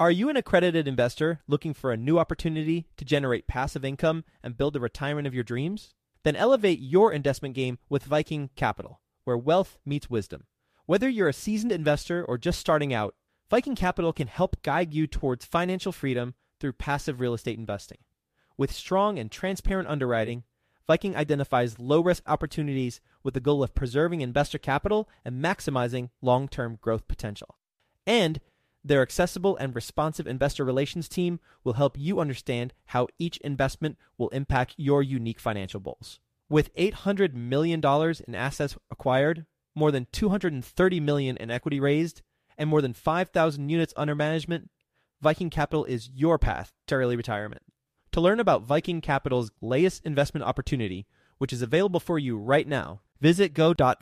Are you an accredited investor looking for a new opportunity to generate passive income and build the retirement of your dreams? Then elevate your investment game with Viking Capital, where wealth meets wisdom. Whether you're a seasoned investor or just starting out, Viking Capital can help guide you towards financial freedom through passive real estate investing. With strong and transparent underwriting, Viking identifies low-risk opportunities with the goal of preserving investor capital and maximizing long-term growth potential. And their accessible and responsive investor relations team will help you understand how each investment will impact your unique financial goals. With $800 million in assets acquired, more than $230 million in equity raised, and more than 5,000 units under management, Viking Capital is your path to early retirement. To learn about Viking Capital's latest investment opportunity, which is available for you right now, visit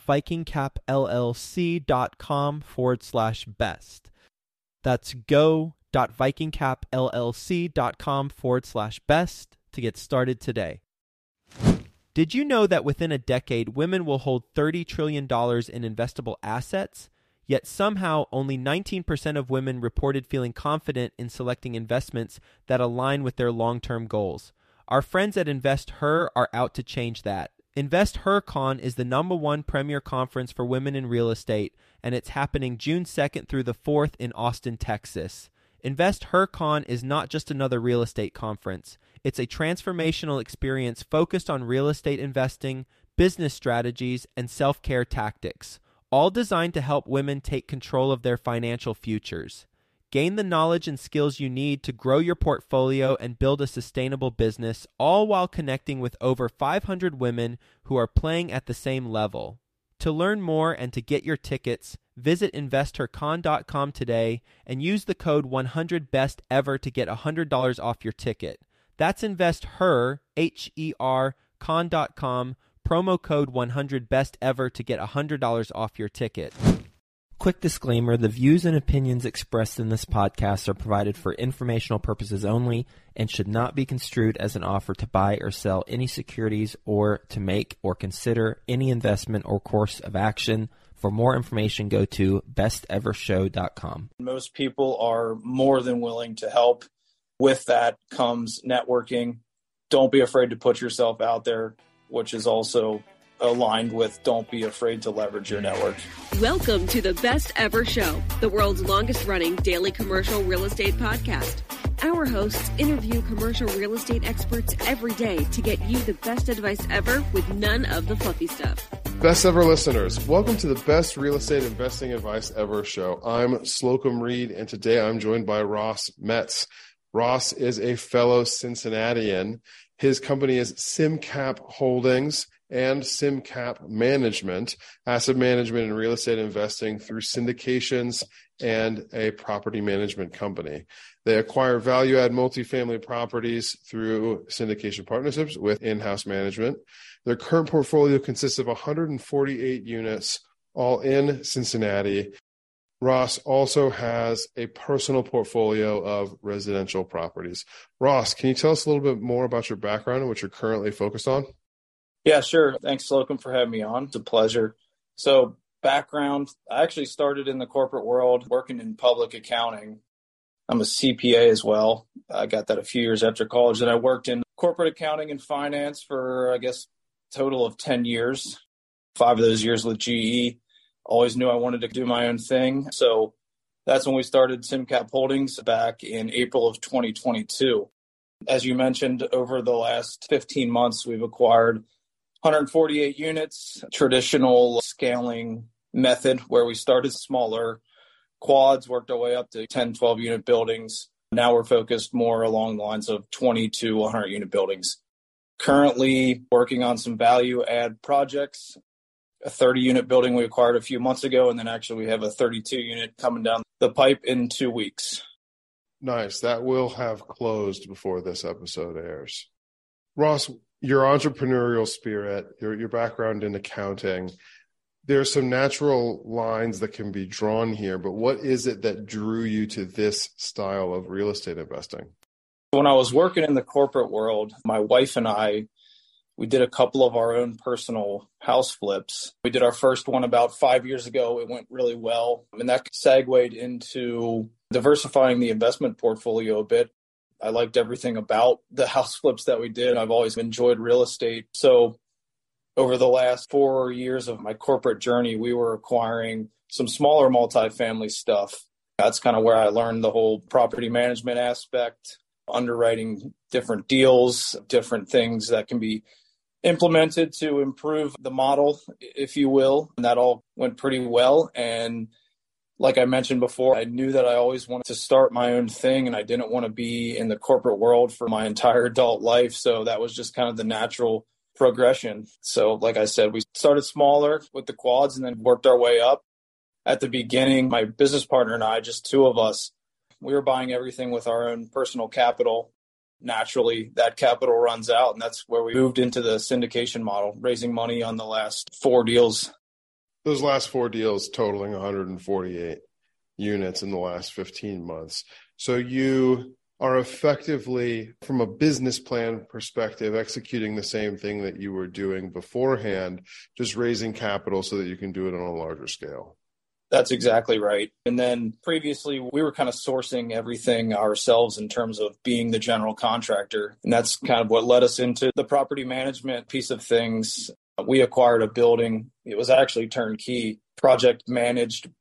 go.vikingcapllc.com/best. That's go.vikingcapllc.com/best to get started today. Did you know that within a decade, women will hold $30 trillion in investable assets? Yet somehow only 19% of women reported feeling confident in selecting investments that align with their long-term goals. Our friends at InvestHer are out to change that. InvestHerCon is the #1 premier conference for women in real estate, and it's happening June 2nd through the 4th in Austin, Texas. InvestHerCon is not just another real estate conference. It's a transformational experience focused on real estate investing, business strategies, and self-care tactics, all designed to help women take control of their financial futures. Gain the knowledge and skills you need to grow your portfolio and build a sustainable business, all while connecting with over 500 women who are playing at the same level. To learn more and to get your tickets, visit InvestHerCon.com today and use the code 100BESTEVER to get $100 off your ticket. That's InvestHer, H-E-R, con.com, promo code 100BESTEVER to get $100 off your ticket. Quick disclaimer, the views and opinions expressed in this podcast are provided for informational purposes only and should not be construed as an offer to buy or sell any securities or to make or consider any investment or course of action. For more information, go to bestevershow.com. Most people are more than willing to help. With that comes networking. Don't be afraid to put yourself out there, which is also aligned with don't be afraid to leverage your network. Welcome to the Best Ever Show, the world's longest running daily commercial real estate podcast. Our hosts interview commercial real estate experts every day to get you the best advice ever with none of the fluffy stuff. Best ever listeners, welcome to the Best Real Estate Investing Advice Ever Show. I'm Slocum Reed, and today I'm joined by Ross Metz. Ross is a fellow Cincinnatian. His company is SimCap Holdings and SimCap Management, asset management and real estate investing through syndications and a property management company. They acquire value-add multifamily properties through syndication partnerships with in-house management. Their current portfolio consists of 148 units, all in Cincinnati. Ross also has a personal portfolio of residential properties. Ross, can you tell us a little bit more about your background and what you're currently focused on? Yeah, sure. Thanks, Slocum, for having me on. It's a pleasure. So background, I actually started in the corporate world working in public accounting. I'm a CPA as well. I got that a few years after college. And I worked in corporate accounting and finance for, I guess, a total of 10 years. 5 of those years with GE. Always knew I wanted to do my own thing. So that's when we started SimCap Holdings back in April of 2022. As you mentioned, over the last 15 months, we've acquired 148 units, traditional scaling method where we started smaller quads, worked our way up to 10, 12 unit buildings. Now we're focused more along the lines of 20 to 100 unit buildings. Currently working on some value add projects, a 30 unit building we acquired a few months ago, and then actually we have a 32 unit coming down the pipe in 2 weeks. Nice. That will have closed before this episode airs. Ross, your entrepreneurial spirit, your background in accounting, there's some natural lines that can be drawn here, but what is it that drew you to this style of real estate investing? When I was working in the corporate world, my wife and I, we did a couple of our own personal house flips. We did our first one about 5 years ago. It went really well. And that segued into diversifying the investment portfolio a bit. I liked everything about the house flips that we did. I've always enjoyed real estate. So over the last 4 years of my corporate journey, we were acquiring some smaller multifamily stuff. That's kind of where I learned the whole property management aspect, underwriting different deals, different things that can be implemented to improve the model, if you will. And that all went pretty well. And like I mentioned before, I knew that I always wanted to start my own thing, and I didn't want to be in the corporate world for my entire adult life. So that was just kind of the natural progression. So like I said, we started smaller with the quads and then worked our way up. At the beginning, my business partner and I, just two of us, we were buying everything with our own personal capital. Naturally, that capital runs out, and that's where we moved into the syndication model, raising money on the last 4 deals. Those last 4 deals totaling 148 units in the last 15 months. So you are effectively, from a business plan perspective, executing the same thing that you were doing beforehand, just raising capital so that you can do it on a larger scale. That's exactly right. And then previously, we were kind of sourcing everything ourselves in terms of being the general contractor. And that's kind of what led us into the property management piece of things. We acquired a building. It was actually turnkey, project managed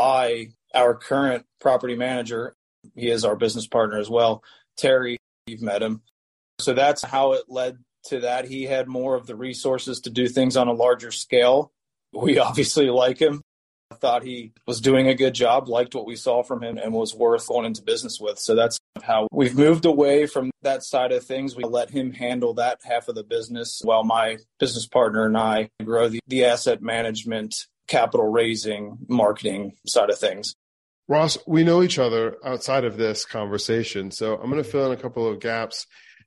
by our current property manager. He is our business partner as well, Terry. You've met him. So that's how it led to that. He had more of the resources to do things on a larger scale. We obviously like him. I thought he was doing a good job, liked what we saw from him, and was worth going into business with. So that's how we've moved away from that side of things. We let him handle that half of the business while my business partner and I grow the asset management, capital raising, marketing side of things. Ross, we know each other outside of this conversation. So I'm going to fill in a couple of gaps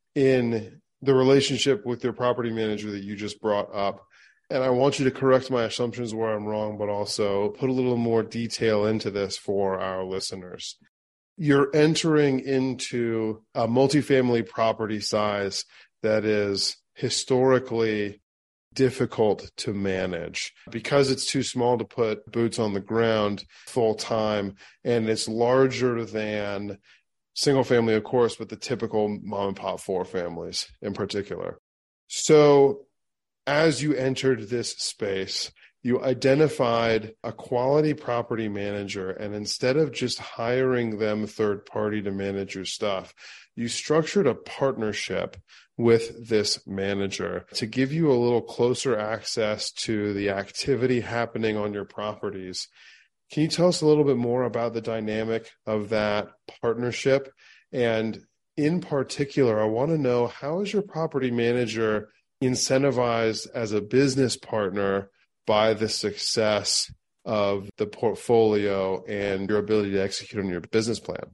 in the relationship with your property manager that you just brought up. And I want you to correct my assumptions where I'm wrong, but also put a little more detail into this for our listeners. You're entering into a multifamily property size that is historically difficult to manage because it's too small to put boots on the ground full time, and it's larger than single family, of course, but the typical mom and pop 4 families in particular. So as you entered this space, you identified a quality property manager, and instead of just hiring them third party to manage your stuff, you structured a partnership with this manager to give you a little closer access to the activity happening on your properties. Can you tell us a little bit more about the dynamic of that partnership? And in particular, I want to know, how is your property manager incentivized as a business partner by the success of the portfolio and your ability to execute on your business plan?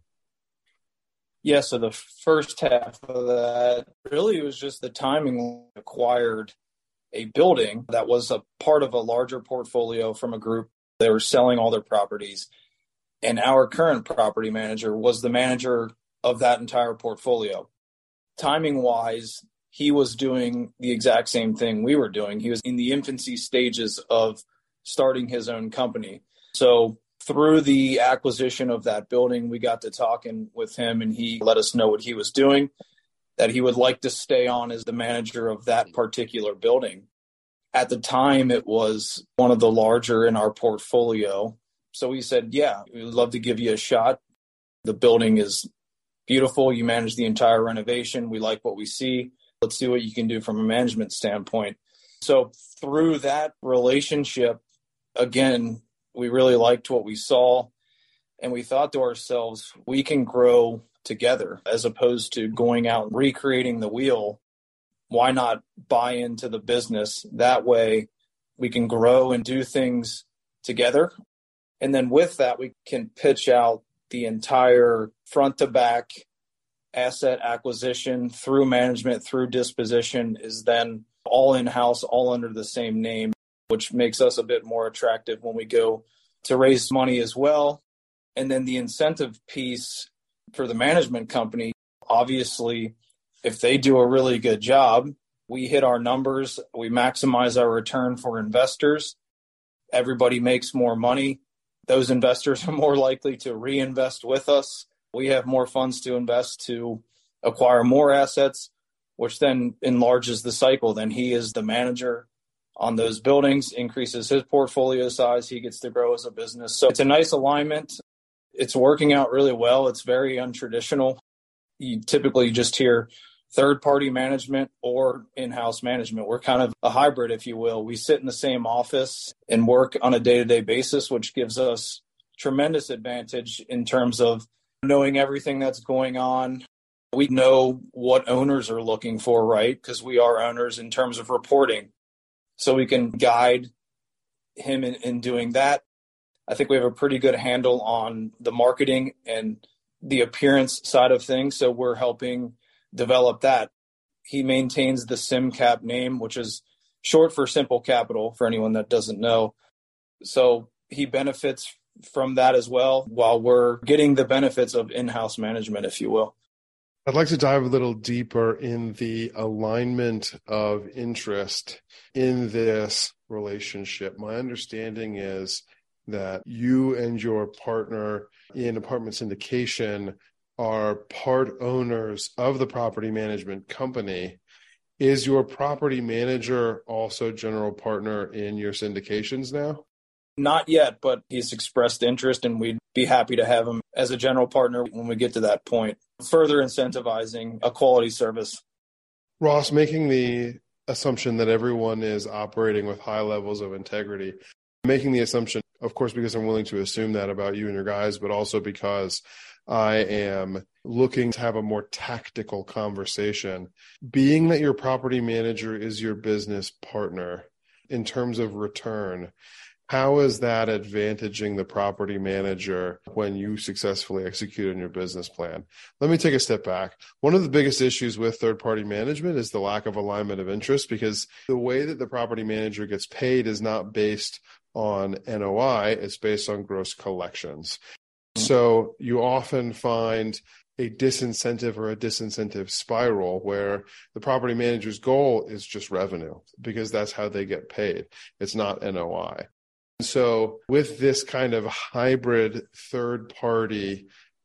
Yeah, so the first half of that really was just the timing. We acquired a building that was a part of a larger portfolio from a group. They were selling all their properties. And our current property manager was the manager of that entire portfolio. Timing-wise, he was doing the exact same thing we were doing. He was in the infancy stages of starting his own company. So through the acquisition of that building, we got to talking with him, and he let us know what he was doing, that he would like to stay on as the manager of that particular building. At the time, it was one of the larger in our portfolio. So we said, yeah, we'd love to give you a shot. The building is beautiful. You manage the entire renovation. We like what we see. Let's see what you can do from a management standpoint. So through that relationship, again, we really liked what we saw, and we thought to ourselves, we can grow together as opposed to going out and recreating the wheel. Why not buy into the business? That way we can grow and do things together. And then with that, we can pitch out the entire front to back asset acquisition through management, through disposition is then all in-house, all under the same name, which makes us a bit more attractive when we go to raise money as well. And then the incentive piece for the management company, obviously, if they do a really good job, we hit our numbers, we maximize our return for investors, everybody makes more money. those investors are more likely to reinvest with us. We have more funds to invest to acquire more assets, which then enlarges the cycle. Then he is the manager on those buildings, increases his portfolio size. He gets to grow as a business. So it's a nice alignment. It's working out really well. It's very untraditional. You typically just hear third-party management or in-house management. We're kind of a hybrid, if you will. We sit in the same office and work on a day-to-day basis, which gives us tremendous advantage in terms of knowing everything that's going on. We know what owners are looking for, right? Because we are owners in terms of reporting. So we can guide him in doing that. I think we have a pretty good handle on the marketing and the appearance side of things. So we're helping develop that. He maintains the SimCap name, which is short for Simple Capital, for anyone that doesn't know. So he benefits from that as well, while we're getting the benefits of in-house management, if you will. I'd like to dive a little deeper in the alignment of interest in this relationship. My understanding is that you and your partner in apartment syndication are part owners of the property management company. Is your property manager also general partner in your syndications now? Not yet, but he's expressed interest, and we'd be happy to have him as a general partner when we get to that point, further incentivizing a quality service. Ross, making the assumption that everyone is operating with high levels of integrity, making the assumption, of course, because I'm willing to assume that about you and your guys, but also because I am looking to have a more tactical conversation. Being that your property manager is your business partner in terms of return, how is that advantaging the property manager when you successfully execute on your business plan? Let me take a step back. One of the biggest issues with third-party management is the lack of alignment of interest, because the way that the property manager gets paid is not based on NOI, it's based on gross collections. So you often find a disincentive or a disincentive spiral where the property manager's goal is just revenue, because that's how they get paid. It's not NOI. So with this kind of hybrid third-party,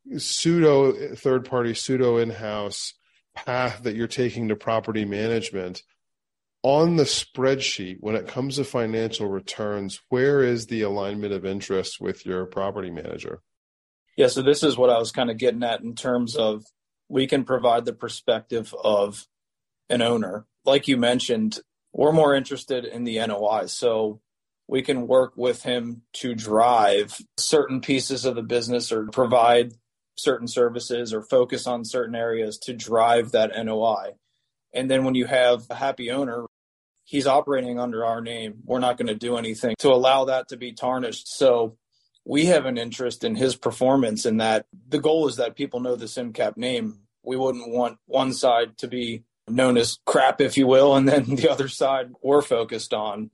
pseudo-in-house path that you're taking to property management, on the spreadsheet, when it comes to financial returns, where is the alignment of interest with your property manager? Yeah, so this is what I was kind of getting at in terms of we can provide the perspective of an owner. Like you mentioned, we're more interested in the NOI. So we can work with him to drive certain pieces of the business or provide certain services or focus on certain areas to drive that NOI. And then when you have a happy owner, he's operating under our name. We're not going to do anything to allow that to be tarnished. So we have an interest in his performance, in that the goal is that people know the SimCap name. We wouldn't want one side to be known as crap, if you will, and then the other side we're focused on.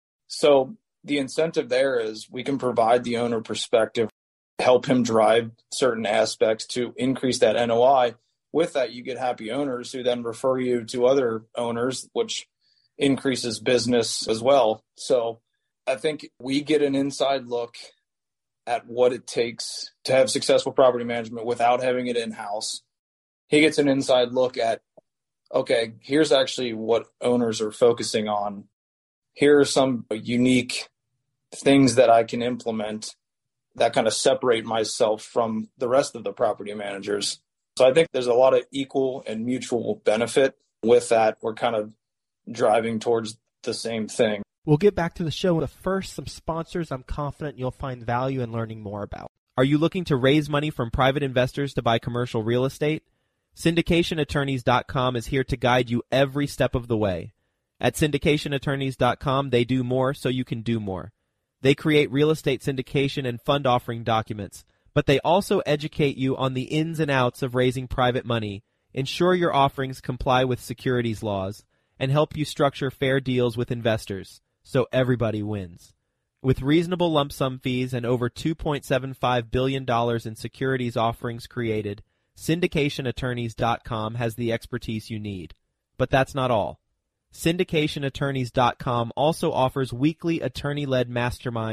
So the incentive there is we can provide the owner perspective, help him drive certain aspects to increase that NOI. With that, you get happy owners who then refer you to other owners, which increases business as well. So I think we get an inside look at what it takes to have successful property management without having it in-house. He gets an inside look at, okay, here's actually what owners are focusing on. Here are some unique things that I can implement that kind of separate myself from the rest of the property managers. So I think there's a lot of equal and mutual benefit with that. We're kind of driving towards the same thing. We'll get back to the show, but first, some sponsors I'm confident you'll find value in learning more about. Are you looking to raise money from private investors to buy commercial real estate? SyndicationAttorneys.com is here to guide you every step of the way. At SyndicationAttorneys.com, they do more so you can do more. They create real estate syndication and fund offering documents, but they also educate you on the ins and outs of raising private money, ensure your offerings comply with securities laws, and help you structure fair deals with investors, so everybody wins. With reasonable lump sum fees and over $2.75 billion in securities offerings created, SyndicationAttorneys.com has the expertise you need. But that's not all. SyndicationAttorneys.com also offers weekly attorney-led masterminds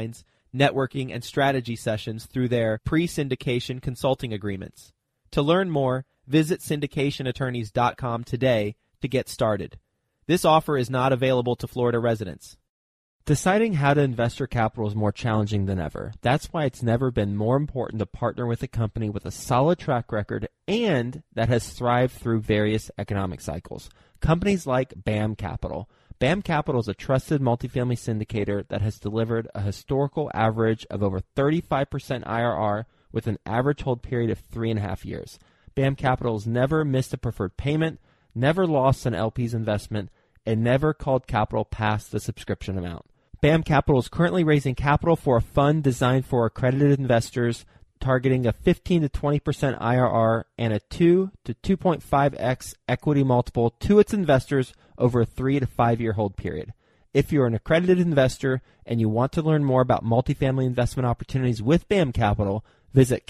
networking, and strategy sessions through their pre-syndication consulting agreements. To learn more, visit syndicationattorneys.com today to get started. This offer is not available to Florida residents. Deciding how to invest your capital is more challenging than ever. That's why it's never been more important to partner with a company with a solid track record and that has thrived through various economic cycles. Companies like BAM Capital. BAM Capital is a trusted multifamily syndicator that has delivered a historical average of over 35% IRR with an average hold period of 3.5 years. BAM Capital has never missed a preferred payment, never lost an LP's investment, and never called capital past the subscription amount. BAM Capital is currently raising capital for a fund designed for accredited investors, targeting a 15 to 20% IRR and a 2 to 2.5x equity multiple to its investors over a 3 to 5 year hold period. If you're an accredited investor and you want to learn more about multifamily investment opportunities with BAM Capital, visit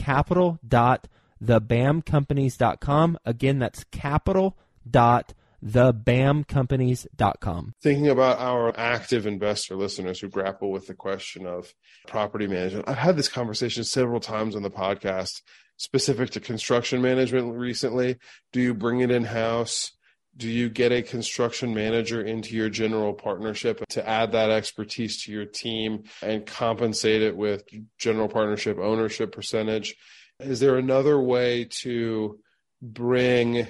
capital.thebamcompanies.com. Again, that's capital.thebamcompanies.com. Thinking about our active investor listeners who grapple with the question of property management, I've had this conversation several times on the podcast specific to construction management recently. Do you bring it in-house? Do you get a construction manager into your general partnership to add that expertise to your team and compensate it with general partnership ownership percentage? Is there another way to bring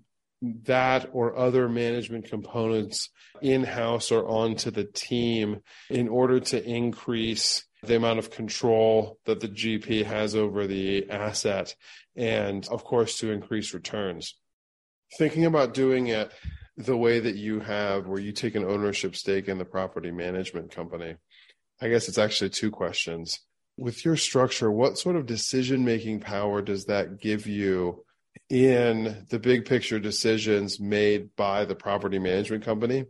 that or other management components in-house or onto the team in order to increase the amount of control that the GP has over the asset and, of course, to increase returns? Thinking about doing it the way that you have, where you take an ownership stake in the property management company, I guess it's actually two questions. With your structure, what sort of decision-making power does that give you in the big picture decisions made by the property management company?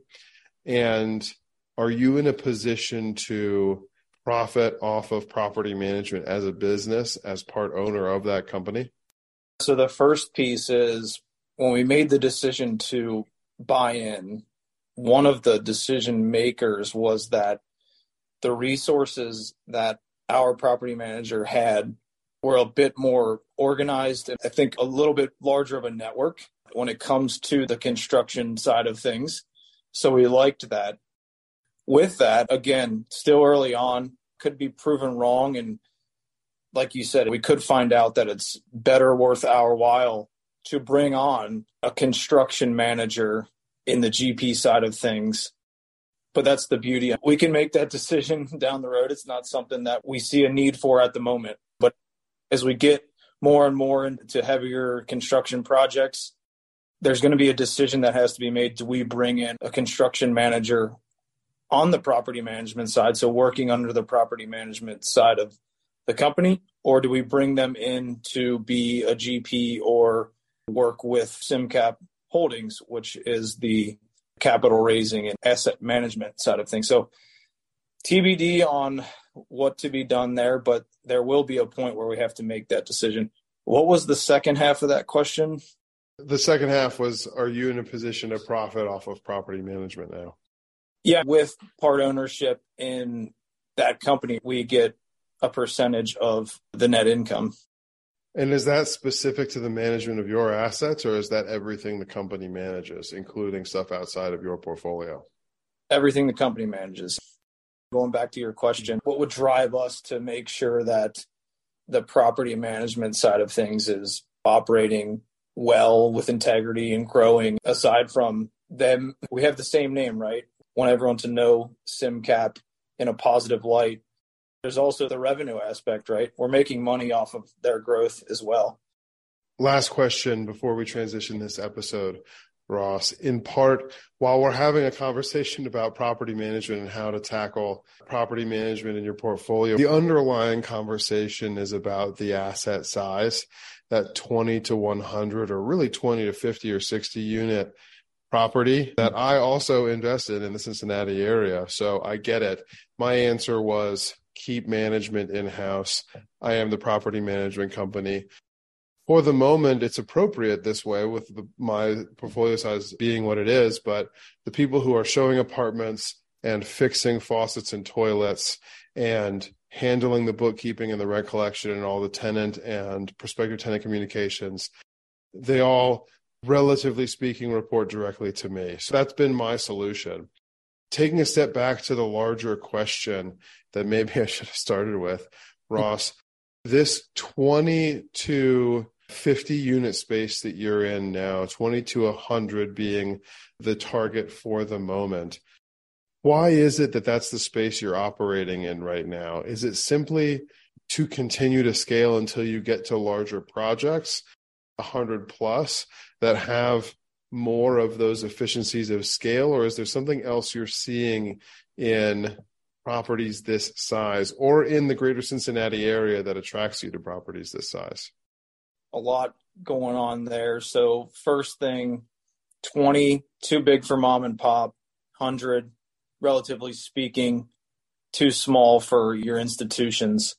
And are you in a position to profit off of property management as a business, as part owner of that company? So the first piece is when we made the decision to buy in, one of the decision makers was that the resources that our property manager had were a bit more organized and I think a little bit larger of a network when it comes to the construction side of things. So we liked that. With that, again, still early on, could be proven wrong. And like you said, we could find out that it's better worth our while to bring on a construction manager in the GP side of things. But that's the beauty. We can make that decision down the road. It's not something that we see a need for at the moment. But as we get more and more into heavier construction projects, there's going to be a decision that has to be made. Do we bring in a construction manager on the property management side, so working under the property management side of the company, or do we bring them in to be a GP or work with SimCap Holdings, which is the capital raising and asset management side of things? So TBD on what to be done there, but there will be a point where we have to make that decision. What was the second half of that question? The second half was, are you in a position to profit off of property management now? Yeah, with part ownership in that company, we get a percentage of the net income. And is that specific to the management of your assets, or is that everything the company manages, including stuff outside of your portfolio? Everything the company manages. Going back to your question, what would drive us to make sure that the property management side of things is operating well with integrity and growing? Aside from them, we have the same name, right? Want everyone to know SimCap in a positive light. There's also the revenue aspect, right? We're making money off of their growth as well. Last question before we transition this episode, Ross. In part, while we're having a conversation about property management and how to tackle property management in your portfolio, the underlying conversation is about the asset size, that 20 to 100 or really 20 to 50 or 60 unit property that I also invested in the Cincinnati area. So I get it. My answer was keep management in-house. I am the property management company. For the moment, it's appropriate this way with my portfolio size being what it is, but the people who are showing apartments and fixing faucets and toilets and handling the bookkeeping and the rent collection and all the tenant and prospective tenant communications, they all, relatively speaking, report directly to me. So that's been my solution. Taking a step back to the larger question that maybe I should have started with, Ross, this 20 to 50 unit space that you're in now, 20 to 100 being the target for the moment. Why is it that that's the space you're operating in right now? Is it simply to continue to scale until you get to larger projects, 100 plus, that have more of those efficiencies of scale? Or is there something else you're seeing in properties this size or in the greater Cincinnati area that attracts you to properties this size? A lot going on there. So first thing, 20, too big for mom and pop, 100, relatively speaking, too small for your institutions.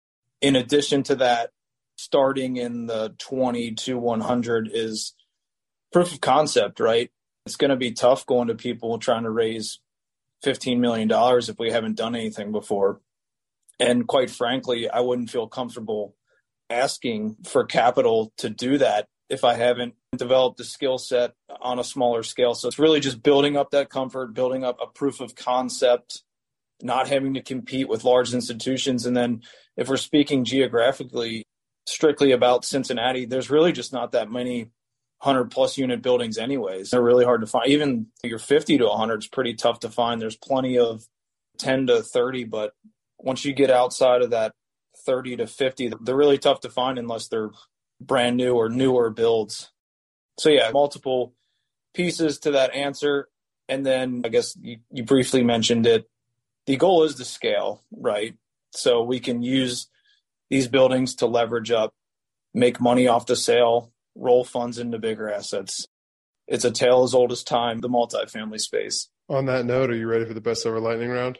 In addition to that, starting in the 20 to 100 is proof of concept, right? It's going to be tough going to people trying to raise $15 million if we haven't done anything before. And quite frankly, I wouldn't feel comfortable asking for capital to do that if I haven't developed the skill set on a smaller scale. So it's really just building up that comfort, building up a proof of concept, not having to compete with large institutions. And then if we're speaking geographically, strictly about Cincinnati, there's really just not that many 100 plus unit buildings anyways. They're really hard to find. Even your 50 to 100 is pretty tough to find. There's plenty of 10 to 30, but once you get outside of that 30 to 50, they're really tough to find unless they're brand new or newer builds. So yeah, multiple pieces to that answer. And then I guess you briefly mentioned it. The goal is to scale, right? So we can use these buildings to leverage up, make money off the sale, roll funds into bigger assets. It's a tale as old as time, the multifamily space. On that note, are you ready for the best ever lightning round?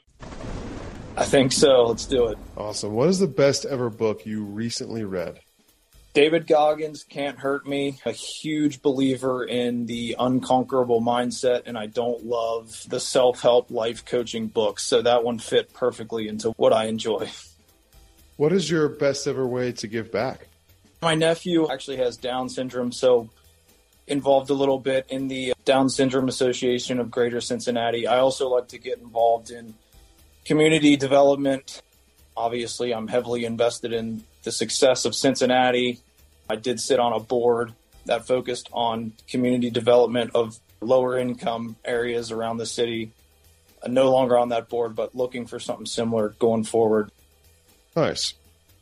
I think so. Let's do it. Awesome. What is the best ever book you recently read? David Goggins, Can't Hurt Me. A huge believer in the unconquerable mindset, and I don't love the self-help life coaching books. So that one fit perfectly into what I enjoy. What is your best ever way to give back? My nephew actually has Down syndrome, so involved a little bit in the Down Syndrome Association of Greater Cincinnati. I also like to get involved in community development. Obviously, I'm heavily invested in the success of Cincinnati. I did sit on a board that focused on community development of lower income areas around the city. I'm no longer on that board, but looking for something similar going forward. Nice.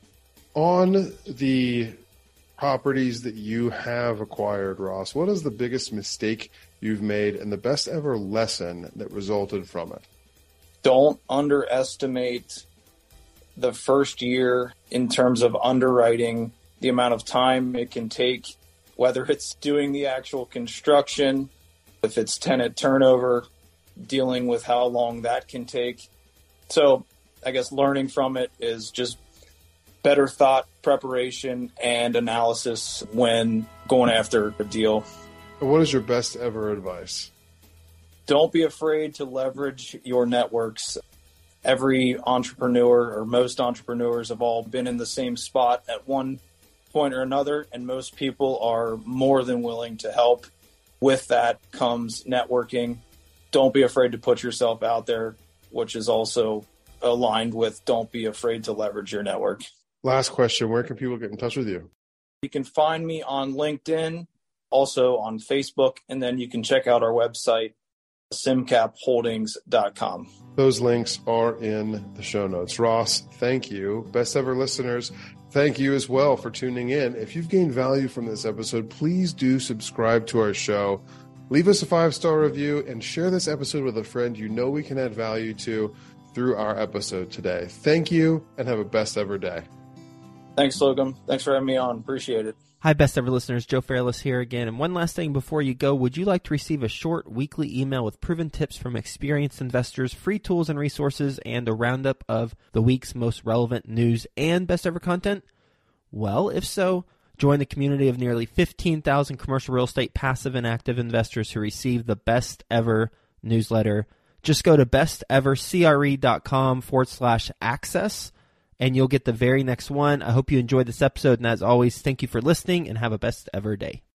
On the properties that you have acquired, Ross, what is the biggest mistake you've made and the best ever lesson that resulted from it? Don't underestimate the first year in terms of underwriting, the amount of time it can take, whether it's doing the actual construction, if it's tenant turnover, dealing with how long that can take. So I guess learning from it is just better thought, preparation, and analysis when going after a deal. What is your best ever advice? Don't be afraid to leverage your networks. Every entrepreneur or most entrepreneurs have all been in the same spot at one point or another, and most people are more than willing to help. With that comes networking. Don't be afraid to put yourself out there, which is also aligned with don't be afraid to leverage your network. Last question, where can people get in touch with you? You can find me on LinkedIn, also on Facebook, and then you can check out our website, simcapholdings.com. Those links are in the show notes. Ross, thank you. Best ever listeners, thank you as well for tuning in. If you've gained value from this episode, please do subscribe to our show. Leave us a 5-star review and share this episode with a friend you know we can add value to through our episode today. Thank you and have a best ever day. Thanks, Slocum. Thanks for having me on. Appreciate it. Hi, best ever listeners. Joe Fairless here again. And one last thing before you go, would you like to receive a short weekly email with proven tips from experienced investors, free tools and resources, and a roundup of the week's most relevant news and best ever content? Well, if so, join the community of nearly 15,000 commercial real estate passive and active investors who receive the best ever newsletter. Just go to bestevercre.com/access. and you'll get the very next one. I hope you enjoyed this episode, and as always, thank you for listening and have a best ever day.